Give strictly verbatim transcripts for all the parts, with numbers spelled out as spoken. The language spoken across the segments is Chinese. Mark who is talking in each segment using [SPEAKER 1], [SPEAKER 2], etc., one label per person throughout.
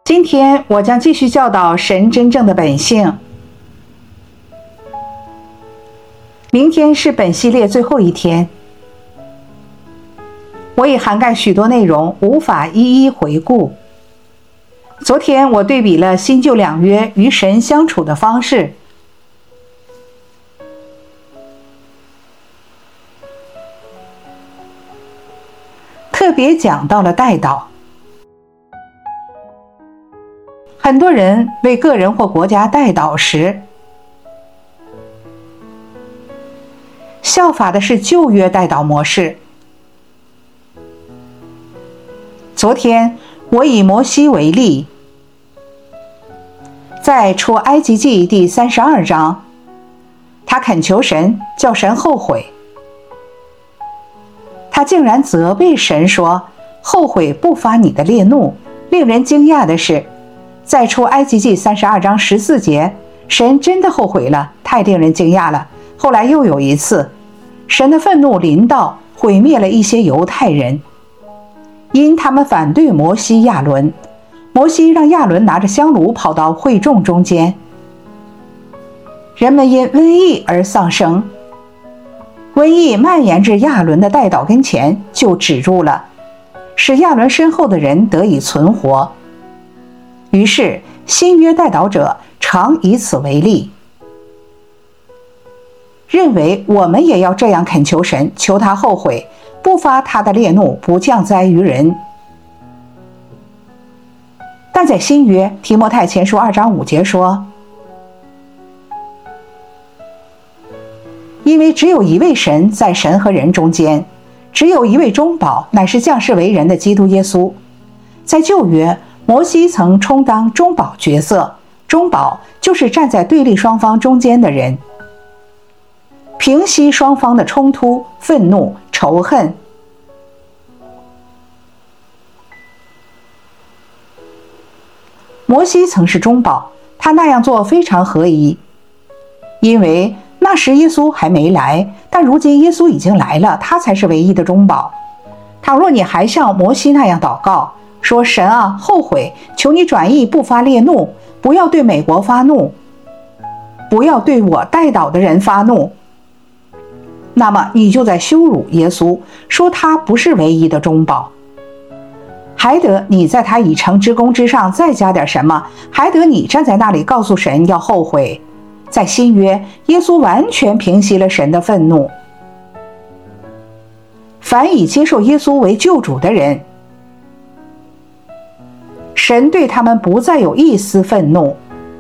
[SPEAKER 1] 今天我将继续教导神真正的本性。明天是本系列最后一天，我已涵盖许多内容，无法一一回顾。昨天我对比了新旧两约与神相处的方式，特别讲到了代祷。很多人为个人或国家代祷时，效法的是旧约代祷模式。昨天我以摩西为例，在出埃及记第三十二章，他恳求神，叫神后悔。他竟然责备神说，后悔不发你的烈怒。令人惊讶的是，在出埃及记三十二章十四节，神真的后悔了，太令人惊讶了。后来又有一次，神的愤怒临到，毁灭了一些犹太人，因他们反对摩西亚伦。摩西让亚伦拿着香炉跑到会众中间，人们因瘟疫而丧生，瘟疫蔓延至亚伦的代祷跟前，就止住了，使亚伦身后的人得以存活。于是新约代祷者常以此为例，认为我们也要这样恳求神，求他后悔，不发他的烈怒，不降灾于人。但在新约提摩太前书二章五节说，因为只有一位神在神和人中间，只有一位中保，乃是降世为人的基督耶稣。在旧约，摩西曾充当中保角色，中保就是站在对立双方中间的人，平息双方的冲突、愤怒、仇恨。摩西曾是中保，他那样做非常合宜，因为那时耶稣还没来，但如今耶稣已经来了，他才是唯一的中保。倘若你还像摩西那样祷告，说神啊，后悔，求你转意，不发烈怒，不要对美国发怒，不要对我代祷的人发怒，那么你就在羞辱耶稣，说他不是唯一的中保。还得你在他已成之功之上再加点什么，还得你站在那里告诉神要后悔。在新约，耶稣完全平息了神的愤怒。凡已接受耶稣为救主的人，神对他们不再有一丝愤怒，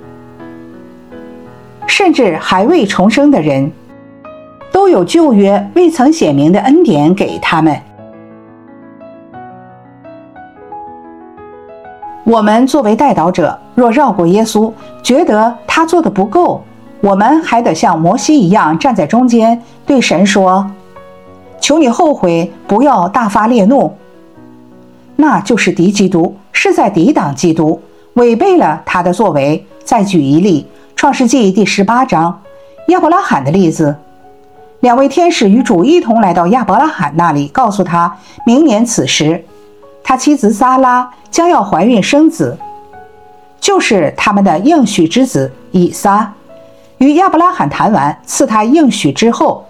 [SPEAKER 1] 甚至还未重生的人，都有旧约未曾显明的恩典给他们。我们作为代祷者，若绕过耶稣，觉得他做的不够，我们还得像摩西一样站在中间，对神说，求你后悔，不要大发烈怒。那就是敌基督，是在抵挡基督，违背了他的作为。再举一例，创世纪第十八章，亚伯拉罕的例子。两位天使与主一同来到亚伯拉罕那里，告诉他，明年此时，他妻子撒拉将要怀孕生子，就是他们的应许之子以撒。与亚伯拉罕谈完，赐他应许之后，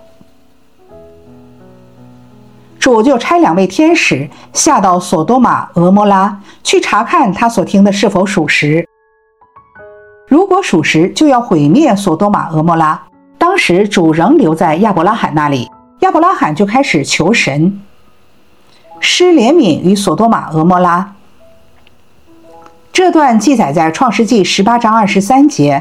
[SPEAKER 1] 主就差两位天使下到索多玛俄摩拉，去查看他所听的是否属实。如果属实，就要毁灭索多玛俄摩拉。当时主仍留在亚伯拉罕那里，亚伯拉罕就开始求神施怜悯于索多玛俄摩拉。这段记载在创世纪十八章二十三节。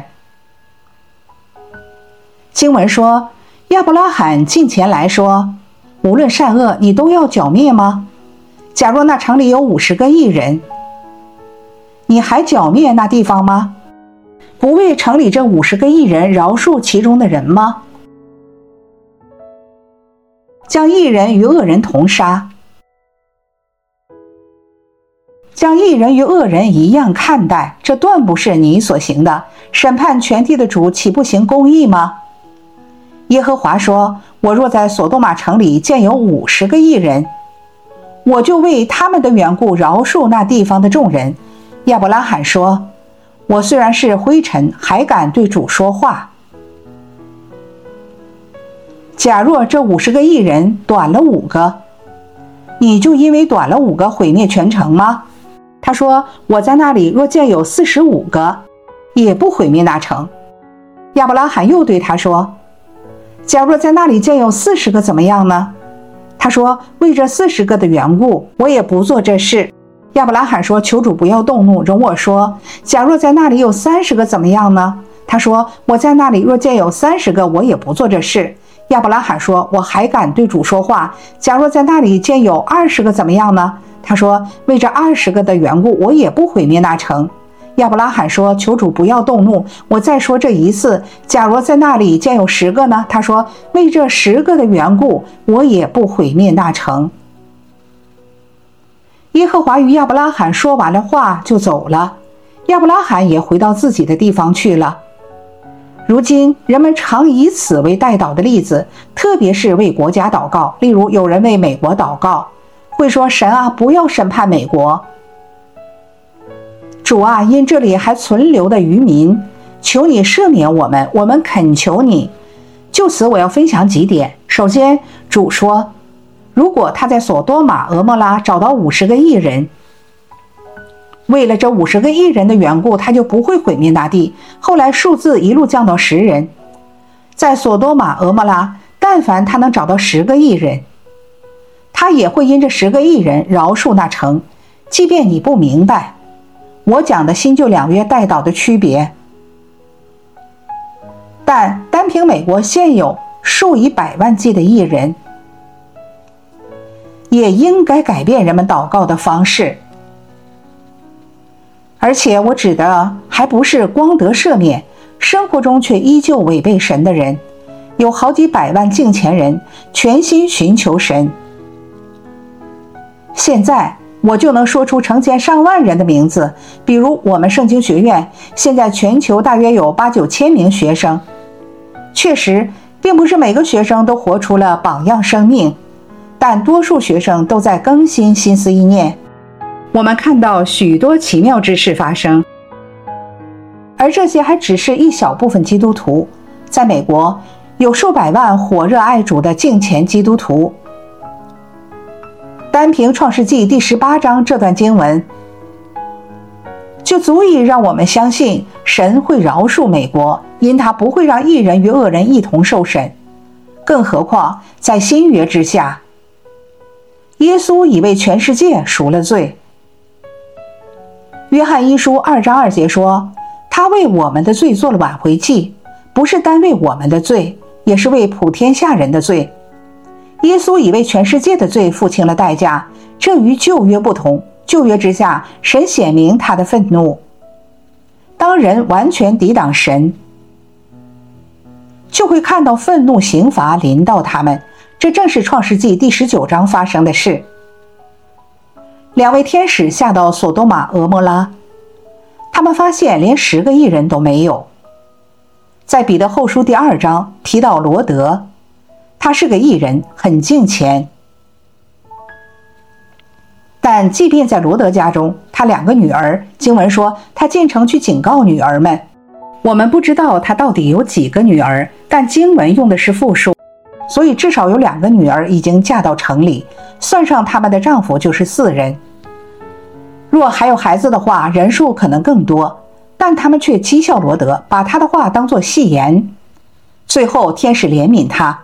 [SPEAKER 1] 经文说，亚伯拉罕近前来说，无论善恶，你都要剿灭吗？假若那城里有五十个义人，你还剿灭那地方吗？不为城里这五十个义人饶恕其中的人吗？将义人与恶人同杀，将义人与恶人一样看待，这断不是你所行的。审判全地的主岂不行公义吗？耶和华说，我若在索多玛城里见有五十个义人，我就为他们的缘故饶恕那地方的众人， 亚伯拉罕说：我虽然是灰尘，还敢对主说话。假若这五十个义人短了五个，你就因为短了五个毁灭全城吗？他说：我在那里若见有四十五个，也不毁灭那城。亚伯拉罕又对他说：假若在那里见有四十个怎么样呢？他说：为这四十个的缘故，我也不做这事。亚伯拉罕说：求主不要动怒，容我说，假若在那里有三十个怎么样呢？他说：我在那里若见有三十个，我也不做这事。亚伯拉罕说：我还敢对主说话，假若在那里见有二十个怎么样呢？他说：为这二十个的缘故，我也不毁灭那城。亚伯拉罕说：求主不要动怒，我再说这一次，假若在那里见有十个呢？他说：为这十个的缘故，我也不毁灭那城。耶和华与亚伯拉罕说完了话就走了，亚伯拉罕也回到自己的地方去了。如今人们常以此为代祷的例子，特别是为国家祷告。例如有人为美国祷告，会说：神啊，不要审判美国。主啊，因这里还存留的余民，求你赦免我们，我们恳求你。就此我要分享几点。首先，主说，如果他在索多玛、俄摩拉找到五十个义人，为了这五十个义人的缘故，他就不会毁灭那地。后来数字一路降到十人，在索多玛、俄摩拉，但凡他能找到十个义人，他也会因这十个义人饶恕那城。即便你不明白我讲的新旧两约代祷的区别，但单凭美国现有数以百万计的义人，也应该改变人们祷告的方式。而且我指的还不是光得赦免，生活中却依旧违背神的人，有好几百万敬虔人全心寻求神。现在我就能说出成千上万人的名字，比如我们圣经学院，现在全球大约有八九千名学生。确实，并不是每个学生都活出了榜样生命，但多数学生都在更新心思意念。我们看到许多奇妙之事发生，而这些还只是一小部分基督徒。在美国，有数百万火热爱主的敬虔基督徒。单凭创世纪第十八章这段经文，就足以让我们相信神会饶恕美国，因他不会让义人与恶人一同受审。更何况在新约之下，耶稣已为全世界赎了罪。约翰一书二章二节说，他为我们的罪做了挽回祭，不是单为我们的罪，也是为普天下人的罪。耶稣已为全世界的罪付清了代价，这与旧约不同。旧约之下，神显明他的愤怒。当人完全抵挡神，就会看到愤怒刑罚临到他们，这正是创世纪第十九章发生的事。两位天使下到索多玛、俄摩拉，他们发现连十个义人都没有。在彼得后书第二章提到罗德，他是个义人，很敬虔。但即便在罗德家中，他两个女儿，经文说他进城去警告女儿们。我们不知道他到底有几个女儿，但经文用的是复数，所以至少有两个女儿已经嫁到城里，算上他们的丈夫就是四人。若还有孩子的话，人数可能更多，但他们却讥笑罗德，把他的话当作戏言。最后天使怜悯他，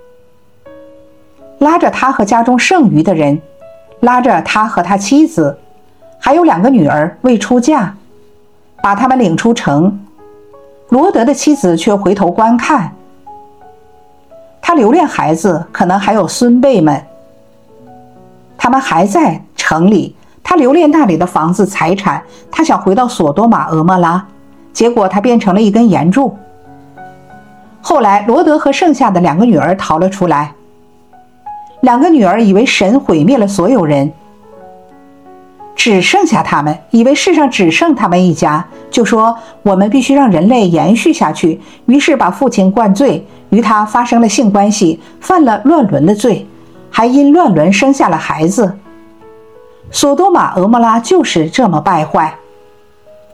[SPEAKER 1] 拉着他和家中剩余的人，拉着他和他妻子还有两个女儿未出嫁，把他们领出城。罗德的妻子却回头观看，他留恋孩子，可能还有孙辈们，他们还在城里，他留恋那里的房子财产，他想回到索多玛、俄摩拉，结果他变成了一根岩柱。后来罗德和剩下的两个女儿逃了出来，两个女儿以为神毁灭了所有人，只剩下他们，以为世上只剩他们一家，就说我们必须让人类延续下去，于是把父亲灌醉，与他发生了性关系，犯了乱伦的罪，还因乱伦生下了孩子。索多玛、俄摩拉就是这么败坏。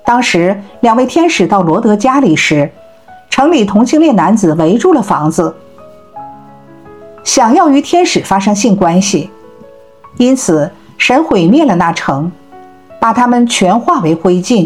[SPEAKER 1] 当时两位天使到罗德家里时，城里同性恋男子围住了房子，想要与天使发生性关系，因此神毁灭了那城，把他们全化为灰烬。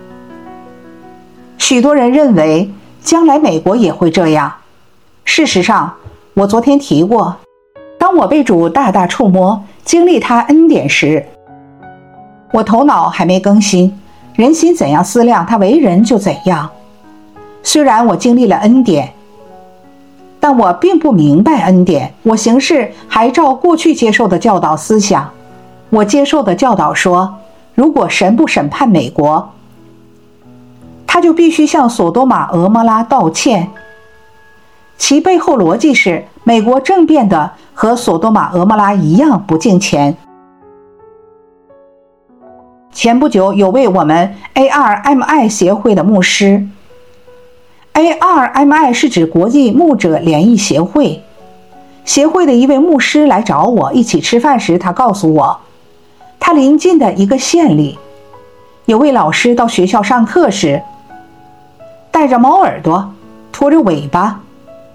[SPEAKER 1] 许多人认为将来美国也会这样。事实上，我昨天提过，当我被主大大触摸，经历他恩典时，我头脑还没更新，人心怎样思量，他为人就怎样。虽然我经历了恩典，但我并不明白恩典，我行事还照过去接受的教导思想。我接受的教导说，如果神不审判美国，他就必须向索多玛俄摩拉道歉。其背后逻辑是，美国正变得和索多玛俄摩拉一样不敬虔。前不久有位我们 A R M I 协会的牧师， A R M I 是指国际牧者联谊协会，协会的一位牧师来找我一起吃饭时，他告诉我，他邻近的一个县里有位老师到学校上课时，带着猫耳朵，拖着尾巴，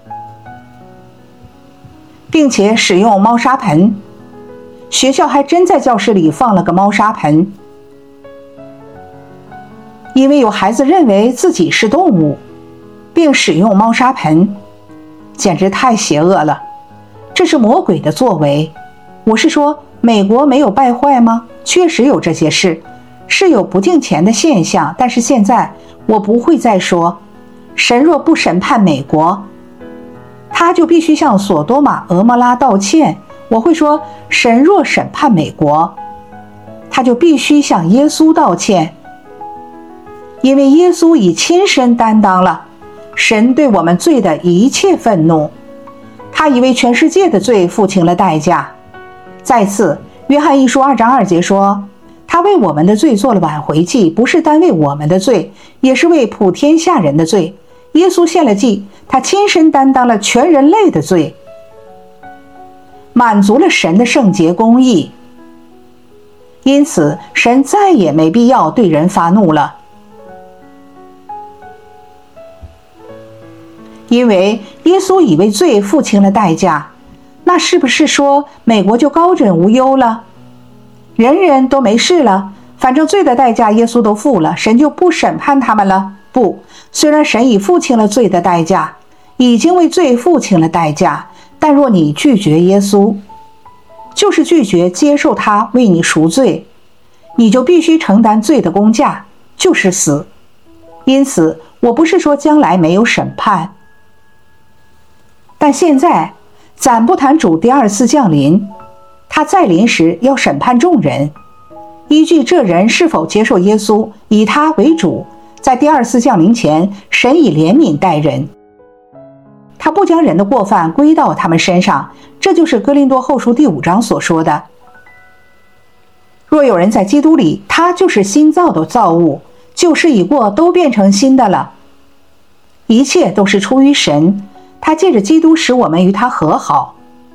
[SPEAKER 1] 并且使用猫砂盆。学校还真在教室里放了个猫砂盆，因为有孩子认为自己是动物，并使用猫砂盆，简直太邪恶了，这是魔鬼的作为。我是说，美国没有败坏吗？确实有这些事，是有不敬虔的现象，但是现在我不会再说，神若不审判美国，他就必须向索多玛俄摩拉道歉。我会说，神若审判美国，他就必须向耶稣道歉，因为耶稣已亲身担当了神对我们罪的一切愤怒，他已为全世界的罪付清了代价。再次，约翰一书二章二节说，他为我们的罪做了挽回祭，不是单为我们的罪，也是为普天下人的罪。耶稣献了祭，他亲身担当了全人类的罪，满足了神的圣洁公义。因此，神再也没必要对人发怒了，因为耶稣已为罪付清了代价。那是不是说美国就高枕无忧了，人人都没事了，反正罪的代价耶稣都付了，神就不审判他们了？不，虽然神已付清了罪的代价，已经为罪付清了代价，但若你拒绝耶稣，就是拒绝接受他为你赎罪，你就必须承担罪的公价，就是死。因此，我不是说将来没有审判，但现在暂不谈主第二次降临，他再临时要审判众人，依据这人是否接受耶稣，以他为主。在第二次降临前，神以怜悯待人，他不将人的过犯归到他们身上，这就是哥林多后书第五章所说的，若有人在基督里，他就是新造的造物，旧事已过，都变成新的了。一切都是出于神，他借着基督使我们与他和好，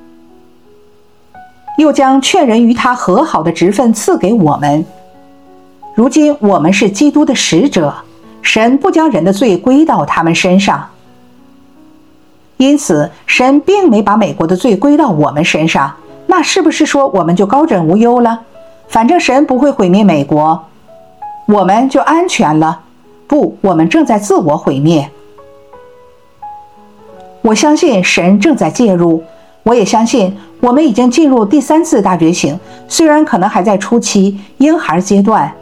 [SPEAKER 1] 又将劝人与他和好的职分赐给我们。如今我们是基督的使者，神不将人的罪归到他们身上，因此神并没把美国的罪归到我们身上。那是不是说我们就高枕无忧了？反正神不会毁灭美国，我们就安全了？不，我们正在自我毁灭。我相信神正在介入，我也相信我们已经进入第三次大觉醒，虽然可能还在初期婴孩阶段。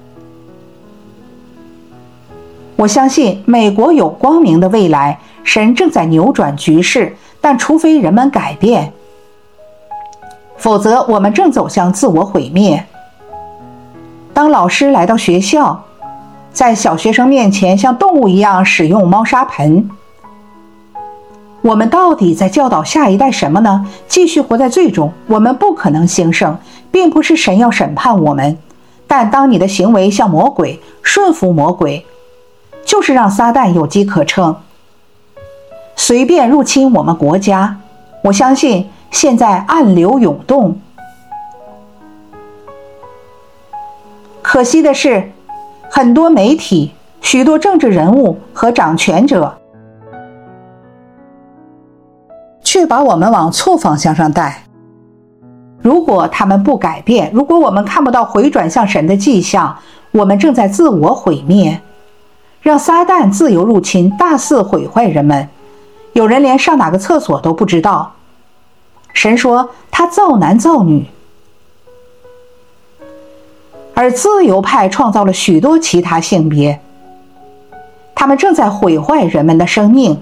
[SPEAKER 1] 我相信美国有光明的未来，神正在扭转局势，但除非人们改变，否则我们正走向自我毁灭。当老师来到学校，在小学生面前像动物一样使用猫砂盆，我们到底在教导下一代什么呢？继续活在罪中，我们不可能兴盛，并不是神要审判我们，但当你的行为像魔鬼，顺服魔鬼，就是让撒旦有机可乘，随便入侵我们国家。我相信现在暗流涌动，可惜的是， 很多媒体、许多政治人物和掌权者却把我们往错方向上带。如果他们不改变，如果我们看不到回转向神的迹象，我们正在自我毁灭，让撒旦自由入侵，大肆毁坏人们。有人连上哪个厕所都不知道。神说他造男造女，而自由派创造了许多其他性别，他们正在毁坏人们的生命。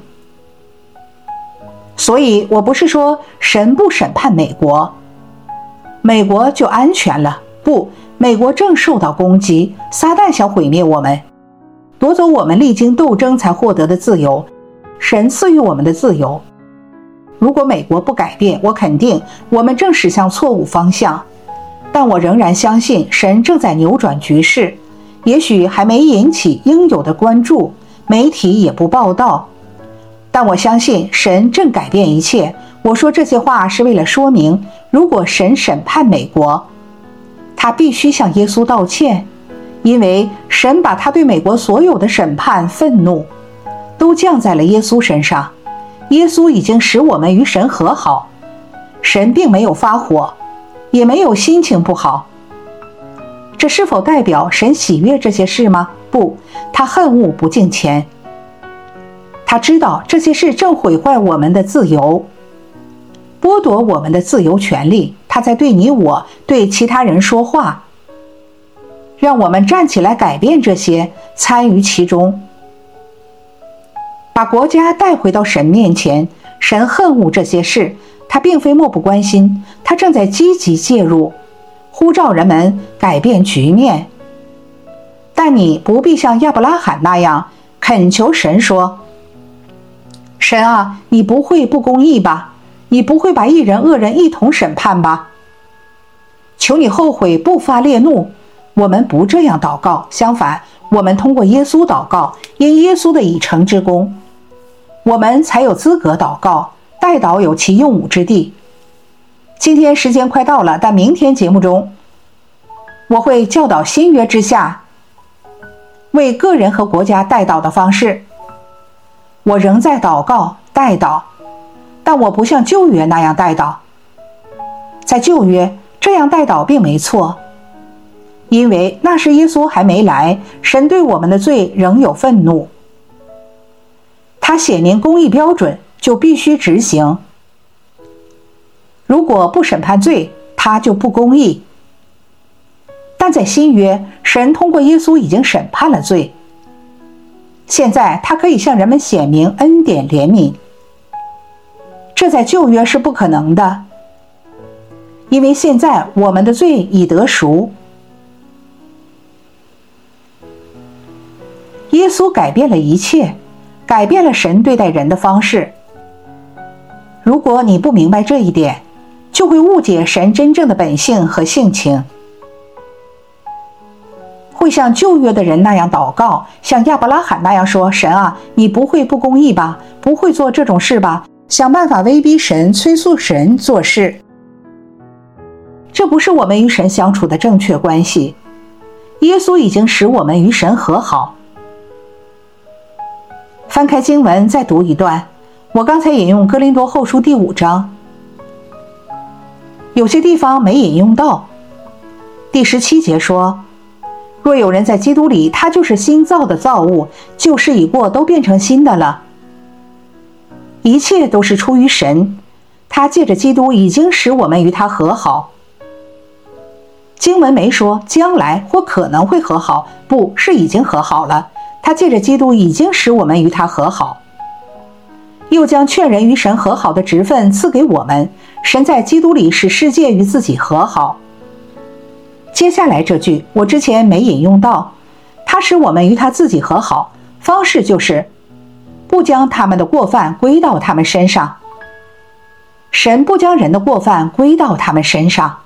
[SPEAKER 1] 所以我不是说神不审判美国，美国就安全了，不，美国正受到攻击，撒旦想毁灭我们，夺走我们历经斗争才获得的自由，神赐予我们的自由。如果美国不改变，我肯定我们正驶向错误方向，但我仍然相信神正在扭转局势，也许还没引起应有的关注，媒体也不报道，但我相信神正改变一切。我说这些话是为了说明，如果神审判美国，他必须向耶稣道歉，因为神把他对美国所有的审判、愤怒都降在了耶稣身上。耶稣已经使我们与神和好，神并没有发火，也没有心情不好。这是否代表神喜悦这些事吗？不，他恨恶不敬虔。他知道这些事正毁坏我们的自由，剥夺我们的自由权利。他在对你我、对其他人说话，让我们站起来改变这些，参与其中，把国家带回到神面前。神恨恶这些事，他并非漠不关心，他正在积极介入，呼召人们改变局面。但你不必像亚伯拉罕那样恳求神说，神啊，你不会不公义吧？你不会把义人恶人一同审判吧？求你后悔，不发烈怒。我们不这样祷告，相反，我们通过耶稣祷告，因耶稣的已成之功，我们才有资格祷告，代祷有其用武之地。今天时间快到了，但明天节目中我会教导新约之下为个人和国家代祷的方式。我仍在祷告代祷，但我不像旧约那样代祷。在旧约这样代祷并没错，因为那时耶稣还没来，神对我们的罪仍有愤怒，他写明公义标准，就必须执行。如果不审判罪，他就不公义。但在新约，神通过耶稣已经审判了罪，现在他可以向人们显明恩典怜悯，这在旧约是不可能的，因为现在我们的罪已得赎。耶稣改变了一切，改变了神对待人的方式。如果你不明白这一点，就会误解神真正的本性和性情，会像旧约的人那样祷告，像亚伯拉罕那样说，神啊，你不会不公义吧？不会做这种事吧？想办法威逼神，催促神做事。这不是我们与神相处的正确关系。耶稣已经使我们与神和好。翻开经文再读一段，我刚才引用哥林多后书第五章，有些地方没引用到。第十七节说，若有人在基督里，他就是新造的造物，旧事已过，都变成新的了。一切都是出于神，他借着基督已经使我们与他和好。经文没说将来或可能会和好，不是已经和好了，他借着基督已经使我们与他和好，又将劝人与神和好的职分赐给我们。神在基督里使世界与自己和好。接下来这句我之前没引用到，他使我们与他自己和好，方式就是不将他们的过犯归到他们身上。神不将人的过犯归到他们身上，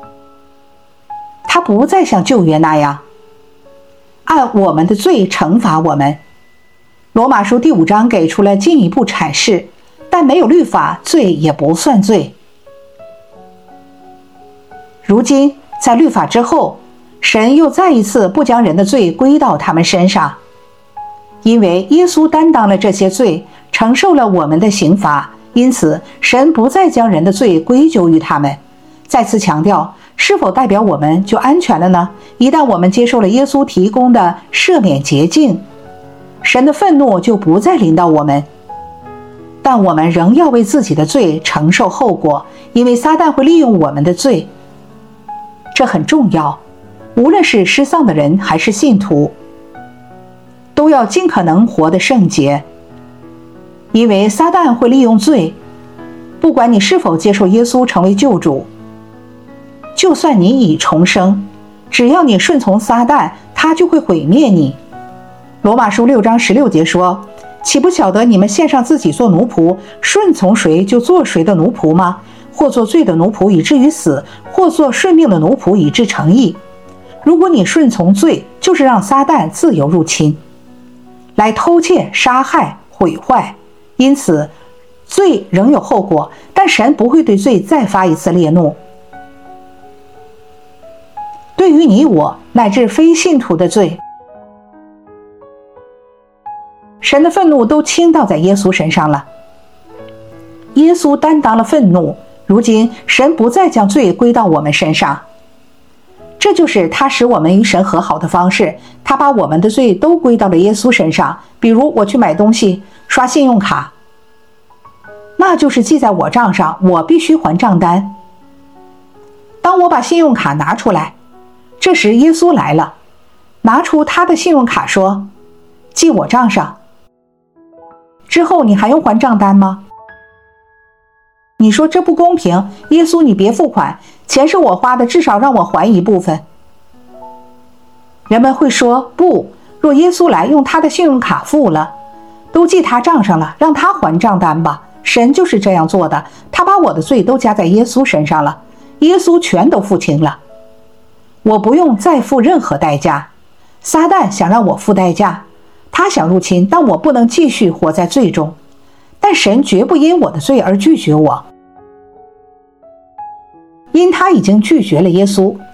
[SPEAKER 1] 他不再像旧约那样按我们的罪惩罚我们。罗马书第五章给出了进一步阐释，但没有律法，罪也不算罪。如今在律法之后， 神又再一次不将人的罪归到他们身上，因为耶稣担当了这些罪，承受了我们的刑罚，因此神不再将人的罪归咎于他们。再次强调，是否代表我们就安全了呢？一旦我们接受了耶稣提供的赦免捷径，神的愤怒就不再临到我们，但我们仍要为自己的罪承受后果，因为撒旦会利用我们的罪。这很重要，无论是失丧的人还是信徒，都要尽可能活得圣洁，因为撒旦会利用罪。不管你是否接受耶稣成为救主，就算你已重生，只要你顺从撒旦，他就会毁灭你。罗马书六章十六节说，岂不晓得你们献上自己做奴仆，顺从谁就做谁的奴仆吗？或做罪的奴仆以至于死，或做顺命的奴仆以致成义。如果你顺从罪，就是让撒旦自由入侵，来偷窃、杀害、毁坏。因此罪仍有后果，但神不会对罪再发一次烈怒。对于你我乃至非信徒的罪，神的愤怒都倾倒在耶稣身上了。耶稣担当了愤怒，如今神不再将罪归到我们身上，这就是他使我们与神和好的方式。他把我们的罪都归到了耶稣身上。比如我去买东西，刷信用卡，那就是记在我账上，我必须还账单。当我把信用卡拿出来，这时耶稣来了，拿出他的信用卡说，记我账上。之后你还用还账单吗？你说这不公平，耶稣你别付款，钱是我花的，至少让我还一部分。人们会说，不，若耶稣来用他的信用卡付了，都记他账上了，让他还账单吧。神就是这样做的，他把我的罪都加在耶稣身上了，耶稣全都付清了，我不用再付任何代价。撒旦想让我付代价，他想入侵，但我不能继续活在罪中。但神绝不因我的罪而拒绝我，因他已经拒绝了耶稣，